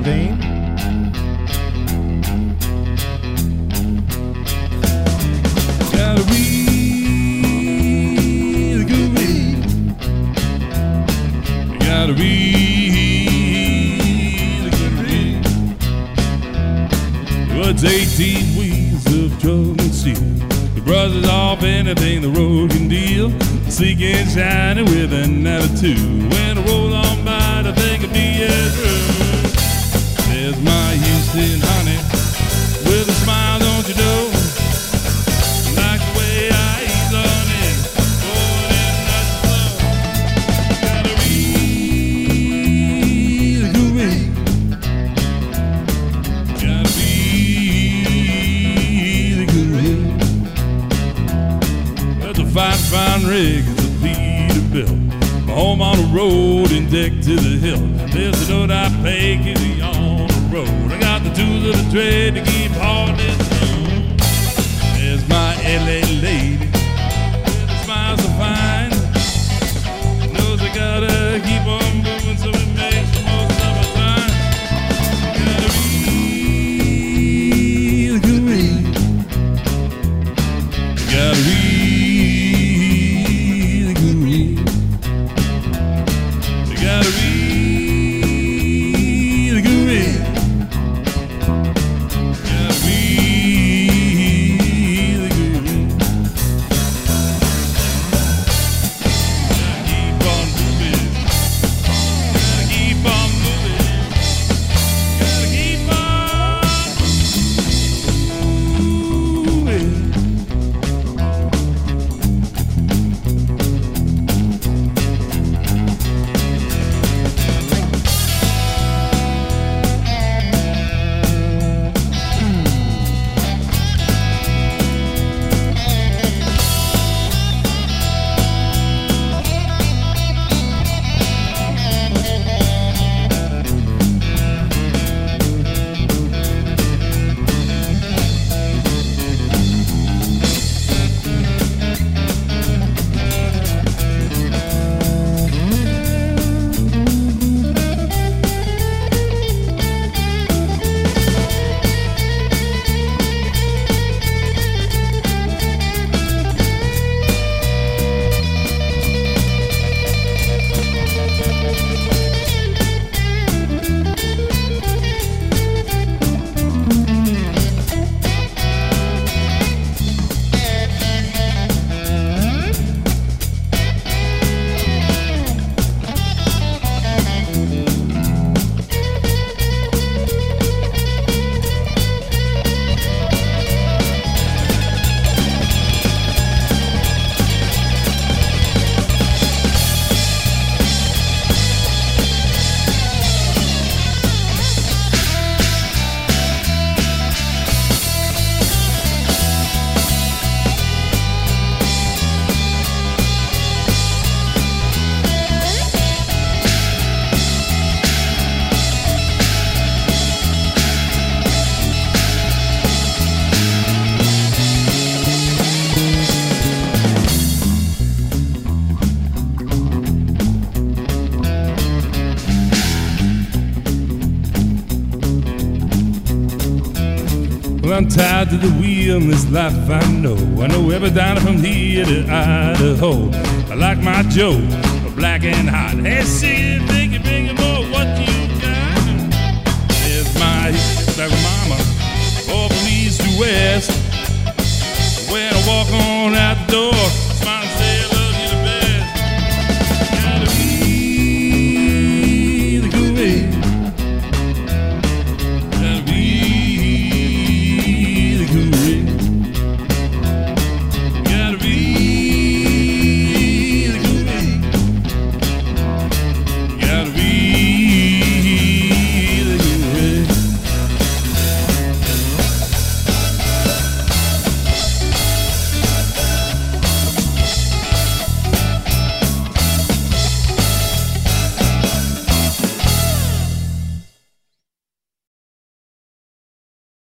vein. Got a really good weed. Got a really good weed. What's 18 weeks of drum and steel? The brothers off anything the road can deal. Sleek and shiny with an attitude. When I roll on by to think of me as true. There's my Houston honey with a smile, don't you know? Like the way I ease on it. Oh, and not slow. Got a really good ring. Got a really good ring. That's a fine rig. It's a Peterbilt. My home on the road and deck to the hill. There's a note I pay, kitty on the road. I got the tools of the trade to keep hauling this road. There's my LA lady with a smile so fine. Knows I gotta keep on moving so it makes the most of my time. Got a really good ring. Got a really good ring. Got a really good ring. Got a really good ring. Gotta keep on moving. Gotta keep on moving. Gotta keep on moving. Well, I'm tied to the wheel in this life I know. I know every dime from here to Idaho. I like my Joe, black and hot. Hey, see it, think it, bring it more. What you got? There's my back mama, all from east to west. When I walk on out the door,